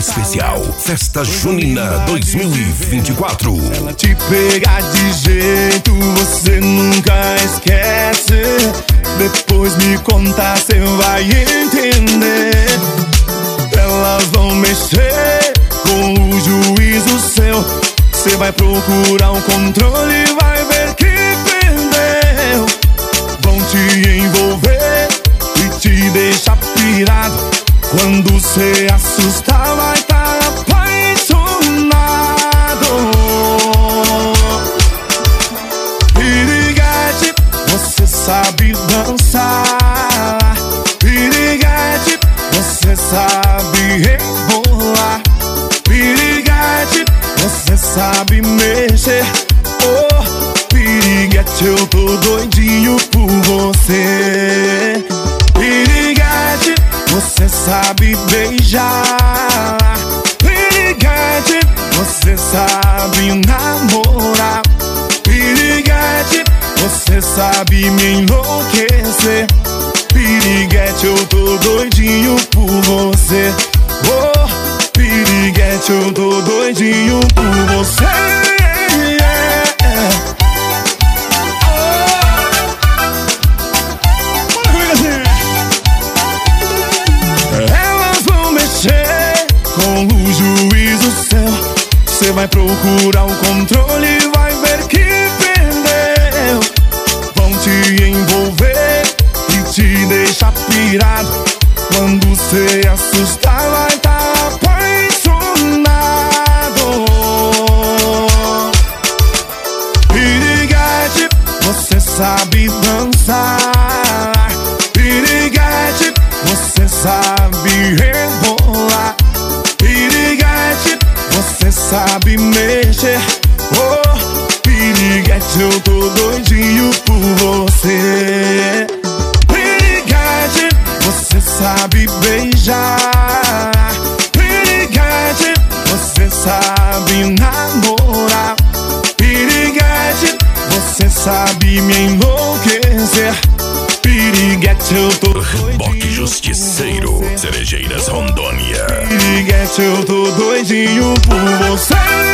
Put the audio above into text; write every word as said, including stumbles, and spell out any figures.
especial Festa Junina dois mil e vinte e quatro. Ela te pega de jeito, você nunca esquece. Depois me contar, cê vai entender. Elas vão mexer com o juízo seu. Cê vai procurar um controle e vai ver que perdeu. Vão te envolver e te deixar pirado. Quando cê assustar, vai tá apaixonado. Piriguete, você sabe dançar. Piriguete, você sabe rebolar. Piriguete, você sabe mexer. Oh, piriguete, eu tô doidinho por você. Piriguete, você sabe beijar. Piriguete, você sabe namorar. Piriguete, você sabe me enlouquecer. Piriguete, eu tô doidinho por você. Oh, piriguete, eu tô doidinho por você. Com o juízo seu, cê vai procurar o controle e vai ver que perdeu. Vão te envolver e te deixar pirado. Quando cê assustar, vai tá apaixonado. Piriguete, você sabe dançar. Piriguete, você sabe rebolar. Piriguete, você sabe mexer. Oh, piriguete, eu tô doidinho por você. Piriguete, você sabe beijar. Piriguete, você sabe namorar. Piriguete, você sabe me enlouquecer. Piriguete, eu tô Reboque Justiceiro, Cerejeiras, Rondônia. Piriguete, eu tô doidinho por você.